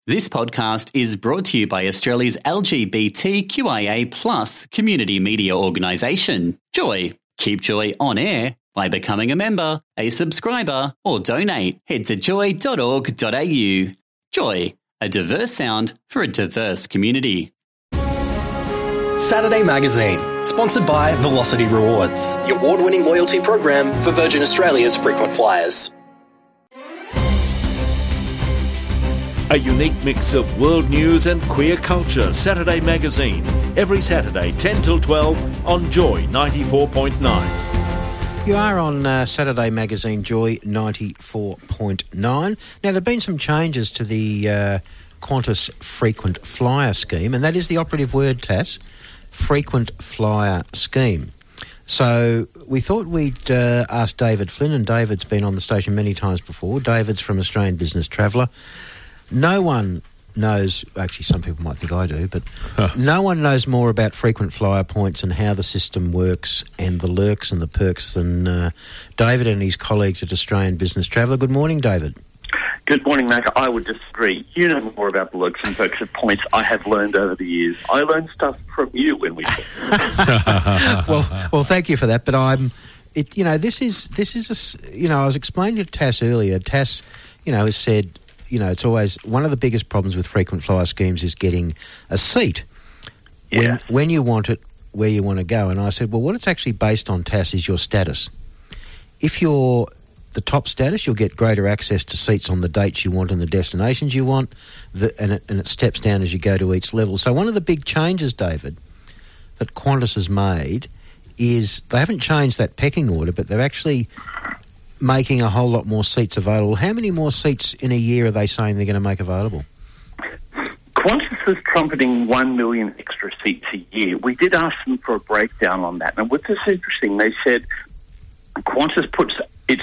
This podcast is brought to you by Australia's LGBTQIA+ community media organisation, Joy. Keep Joy on air by becoming a member, a subscriber, or donate. Head to joy.org.au. Joy, a diverse sound for a diverse community. Saturday Magazine, sponsored by Velocity Rewards, the award-winning loyalty program for Virgin Australia's frequent flyers. A unique mix of world news and queer culture. Saturday Magazine, every Saturday 10 till 12 on Joy 94.9. You are on Saturday Magazine Joy 94.9. Now, there have been some changes to the Qantas Frequent Flyer Scheme, and that is the operative word, Tass, Frequent Flyer Scheme. So we thought we'd ask David Flynn, and David's been on the station many times before. David's from Australian Business Traveller. No one knows, actually some people might think I do, but no one knows more about frequent flyer points and how the system works and the lurks and the perks than David and his colleagues at Australian Business Traveller. Good morning, David. Good morning, Mac. I would disagree. You know more about the lurks and perks of points I have learned over the years. I learned stuff from you when we talked. Well, thank you for that, but I was explaining to Tass earlier. Tass, has said, it's always one of the biggest problems with frequent flyer schemes is getting a seat when you want it, where you want to go. And I said, well, what it's actually based on, Tass, is your status. If you're the top status, you'll get greater access to seats on the dates you want and the destinations you want, and it steps down as you go to each level. So one of the big changes, David, that Qantas has made is they haven't changed that pecking order, but they're actually making a whole lot more seats available. How many more seats in a year are they saying they're going to make available? Qantas is trumpeting 1 million extra seats a year. We did ask them for a breakdown on that. And what's interesting, they said Qantas puts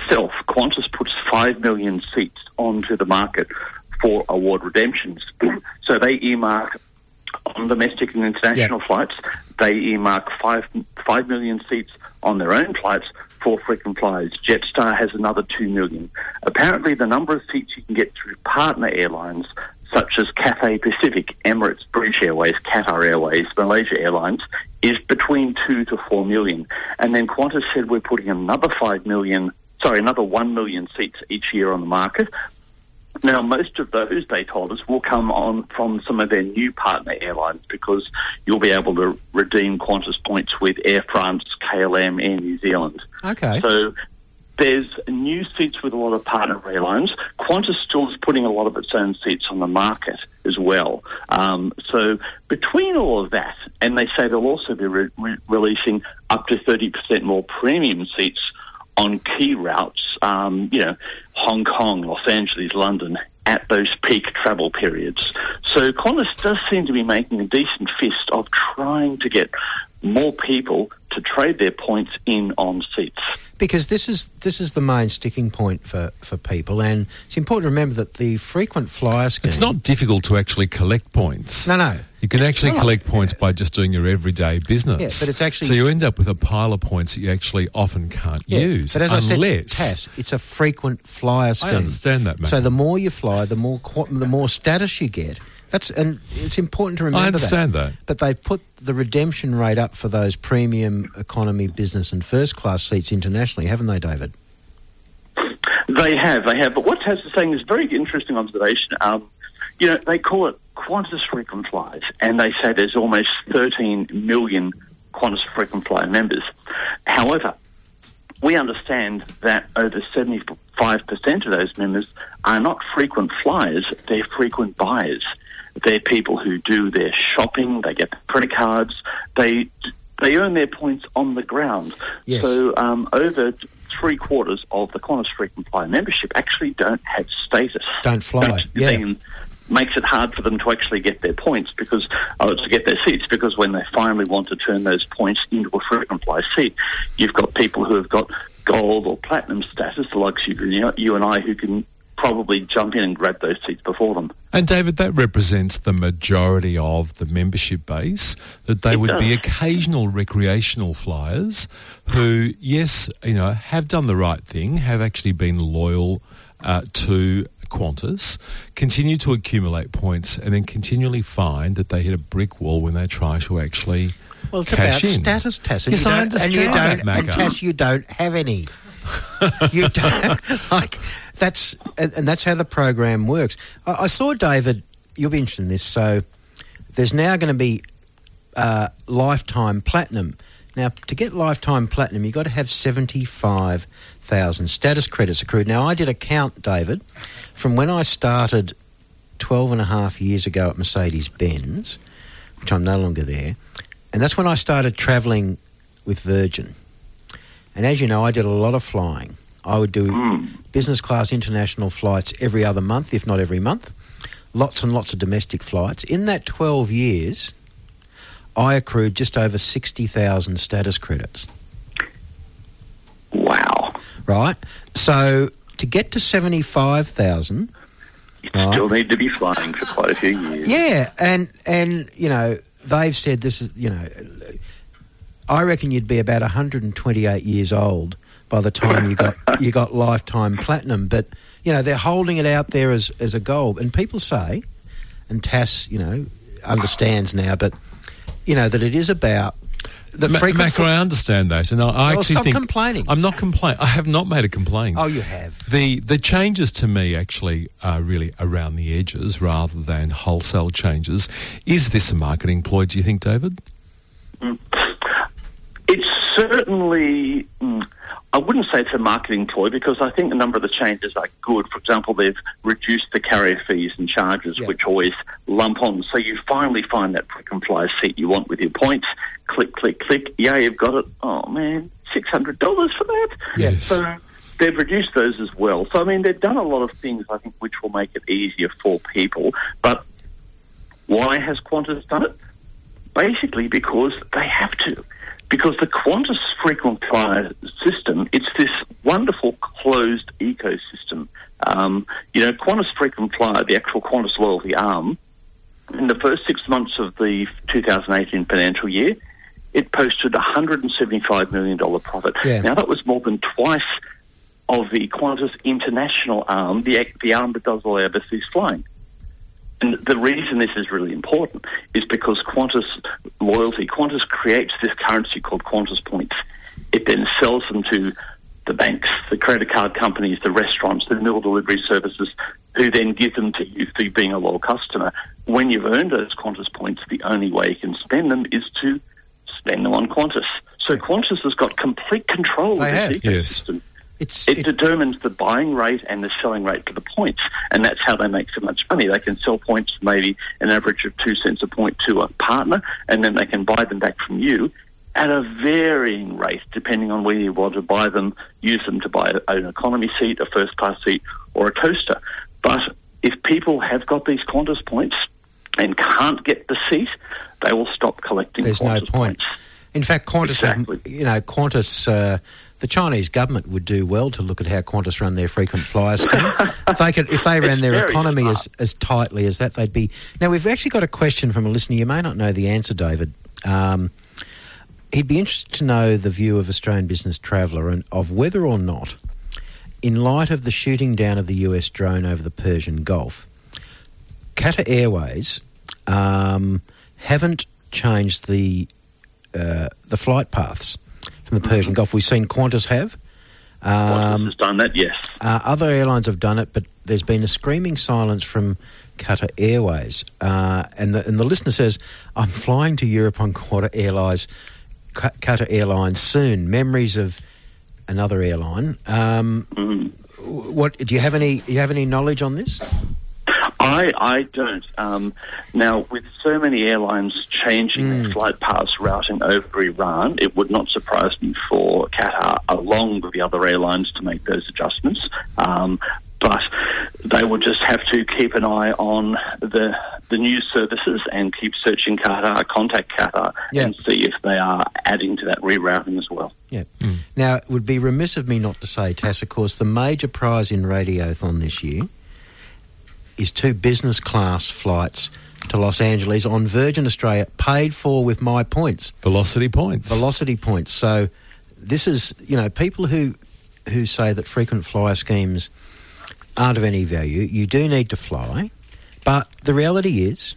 5 million seats onto the market for award redemptions. So they earmark on domestic and international flights, they earmark 5 million seats on their own flights for frequent flyers. Jetstar has another 2 million. Apparently, the number of seats you can get through partner airlines, such as Cathay Pacific, Emirates, British Airways, Qatar Airways, Malaysia Airlines, is between 2 to 4 million. And then Qantas said we're putting another 1 million seats each year on the market. Now, most of those, they told us, will come on from some of their new partner airlines because you'll be able to redeem Qantas points with Air France, KLM, Air New Zealand. Okay. So there's new seats with a lot of partner airlines. Qantas still is putting a lot of its own seats on the market as well. So between all of that, and they say they'll also be releasing up to 30% more premium seats on key routes, Hong Kong, Los Angeles, London, at those peak travel periods. So Qantas does seem to be making a decent fist of trying to get more people to trade their points in on seats. Because this is the main sticking point for people, and it's important to remember that the frequent flyer scheme... It's not difficult to actually collect points. No. You can actually collect points by just doing your everyday business. Yeah, but it's actually... So you end up with a pile of points that you actually often can't use. But as I said, Tass, it's a frequent flyer scheme. I understand that, mate. So the more you fly, the more status you get. And it's important to remember that. I understand that. But they've put the redemption rate up for those premium economy, business and first class seats internationally, haven't they, David? They have. But what Taz is saying is a very interesting observation. They call it Qantas frequent flyers, and they say there's almost 13 million Qantas frequent flyer members. However, we understand that over 75% of those members are not frequent flyers, they're frequent buyers. They're people who do their shopping, they get credit cards, they earn their points on the ground. Yes. So over 3/4 of the Qantas frequent flyer membership actually don't have status. Don't fly. Then makes it hard for them to actually get their points to get their seats, because when they finally want to turn those points into a frequent flyer seat, you've got people who have got gold or platinum status, the likes of you and I, who can probably jump in and grab those seats before them. And David, that represents the majority of the membership base, that they would be occasional recreational flyers who, yes, have done the right thing, have actually been loyal to Qantas, continue to accumulate points, and then continually find that they hit a brick wall when they try to actually Well, it's cash about in. status, Tass. Yes, I understand that, Macca. And Tass, you don't have any. You don't. That's how the program works. I saw, David, you'll be interested in this, so there's now going to be lifetime platinum. Now, to get lifetime platinum, you've got to have 75,000 status credits accrued. Now, I did a count, David, from when I started 12 and a half years ago at Mercedes-Benz, which I'm no longer there, and that's when I started travelling with Virgin. And as you know, I did a lot of flying. I would do business class international flights every other month, if not every month. Lots and lots of domestic flights. In that 12 years, I accrued just over 60,000 status credits. Wow. Right? So to get to 75,000... You still need to be flying for quite a few years. Yeah, and you know, they've said this is, you know, I reckon you'd be about 128 years old by the time you got lifetime platinum. But, you know, they're holding it out there as a goal. And people say, and Tass, you know, understands now, but, you know, that it is about the frequent... Macca, I understand that. And I actually stop think... complaining. I'm not complaining. I have not made a complaint. Oh, you have. The changes to me actually are really around the edges rather than wholesale changes. Is this a marketing ploy, do you think, David? It's certainly... I wouldn't say it's a marketing ploy because I think a number of the changes are good. For example, they've reduced the carrier fees and charges, which always lump on. So you finally find that frequent flyer seat you want with your points. Click, click, click. Yeah, you've got it. Oh, man, $600 for that? Yes. So they've reduced those as well. So, I mean, they've done a lot of things, I think, which will make it easier for people. But why has Qantas done it? Basically because they have to. Because the Qantas frequent flyer system, it's this wonderful closed ecosystem. You know, Qantas frequent flyer, the actual Qantas loyalty arm, in the first 6 months of the 2018 financial year, it posted a $175 million profit. Yeah. Now, that was more than twice of the Qantas international arm, the arm that does all overseas flying. And the reason this is really important is because Qantas loyalty, Qantas creates this currency called Qantas points. It then sells them to the banks, the credit card companies, the restaurants, the meal delivery services, who then give them to you through being a loyal customer. When you've earned those Qantas points, the only way you can spend them is to spend them on Qantas. So Qantas has got complete control of this ecosystem. Yes. It determines the buying rate and the selling rate for the points, and that's how they make so much money. They can sell points maybe an average of 2 cents a point to a partner, and then they can buy them back from you at a varying rate, depending on whether you want to buy them, use them to buy an economy seat, a first-class seat, or a coaster. But if people have got these Qantas points and can't get the seat, they will stop collecting There's Qantas no point. points. In fact, Qantas, Exactly. Qantas... the Chinese government would do well to look at how Qantas run their frequent flyer scheme. If they ran their economy as tightly as that, they'd be... Now, we've actually got a question from a listener. You may not know the answer, David. He'd be interested to know the view of Australian Business Traveller and of whether or not, in light of the shooting down of the US drone over the Persian Gulf, Qatar Airways haven't changed the flight paths from the Persian Gulf. We've seen Qantas have. Qantas has done that, yes. Other airlines have done it, but there's been a screaming silence from Qatar Airways. And the listener says, I'm flying to Europe on Qatar Airlines soon. Memories of another airline. What do you have any knowledge on this? I don't. Now, with so many airlines changing their flight paths routing over Iran, it would not surprise me for Qatar, along with the other airlines, to make those adjustments. But they will just have to keep an eye on the news services and keep searching Qatar, contact Qatar, and see if they are adding to that rerouting as well. Yeah. Now, it would be remiss of me not to say, Tass, of course, the major prize in Radiothon this year is 2 business class flights to Los Angeles on Virgin Australia, paid for with my points. Velocity points. So this is, people who say that frequent flyer schemes aren't of any value. You do need to fly, but the reality is,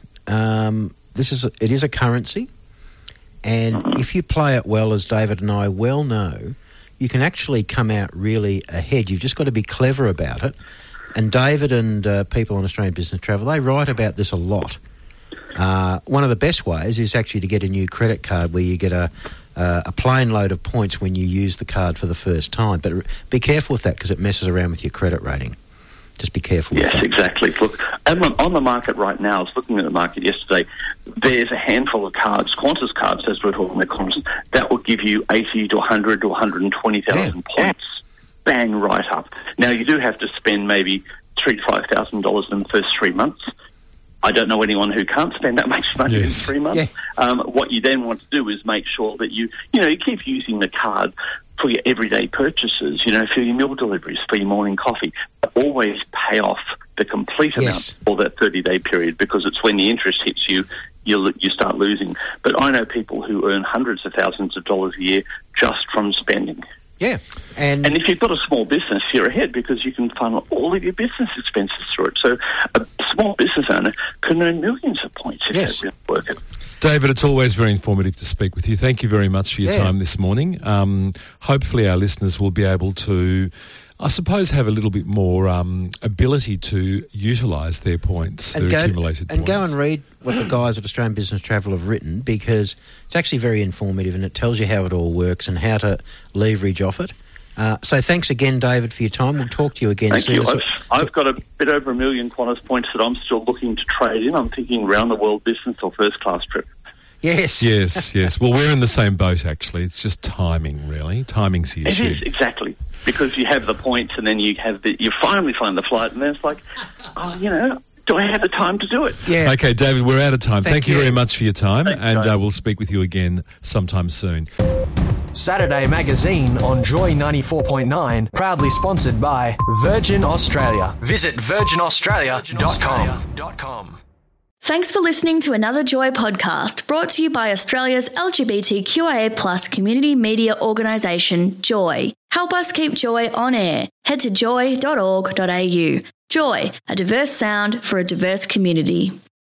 it is a currency, and if you play it well, as David and I well know, you can actually come out really ahead. You've just got to be clever about it. And David and people on Australian Business Travel, they write about this a lot. One of the best ways is actually to get a new credit card where you get a plane load of points when you use the card for the first time. But be careful with that because it messes around with your credit rating. Just be careful with that. Yes, exactly. Look, on the market right now, I was looking at the market yesterday, there's a handful of cards, Qantas cards, as we're talking about Qantas, that will give you 80 to 100 to 120,000 points. Bang, right up. Now, you do have to spend maybe $3,000 to $5,000 in the first 3 months. I don't know anyone who can't spend that much money in 3 months. Yeah. What you then want to do is make sure that you keep using the card for your everyday purchases, for your meal deliveries, for your morning coffee. Always pay off the complete amount for that 30-day period, because it's when the interest hits you, you start losing. But I know people who earn hundreds of thousands of dollars a year just from spending. Yeah. And if you've got a small business, you're ahead because you can funnel all of your business expenses through it. So a small business owner can earn millions of points if they really work it. David, it's always very informative to speak with you. Thank you very much for your time this morning. Hopefully our listeners will be able to, I suppose, have a little bit more ability to utilise their points, their accumulated points. And go and read what the guys at Australian Business Travel have written, because it's actually very informative and it tells you how it all works and how to leverage off it. So thanks again, David, for your time. We'll talk to you again soon. Thank you. I've got a bit over 1 million Qantas points that I'm still looking to trade in. I'm thinking round-the-world business or first-class trip. Yes. Yes. Well, we're in the same boat, actually. It's just timing, really. Timing's the issue. It is, exactly. Because you have the points and then you finally find the flight and then it's like, do I have the time to do it? Yeah. Okay, David, we're out of time. Thank you very much for your time. Thanks, and we'll speak with you again sometime soon. Saturday Magazine on Joy 94.9, proudly sponsored by Virgin Australia. Visit virginaustralia.com. Thanks for listening to another Joy podcast brought to you by Australia's LGBTQIA+ community media organisation, Joy. Help us keep Joy on air. Head to joy.org.au. Joy, a diverse sound for a diverse community.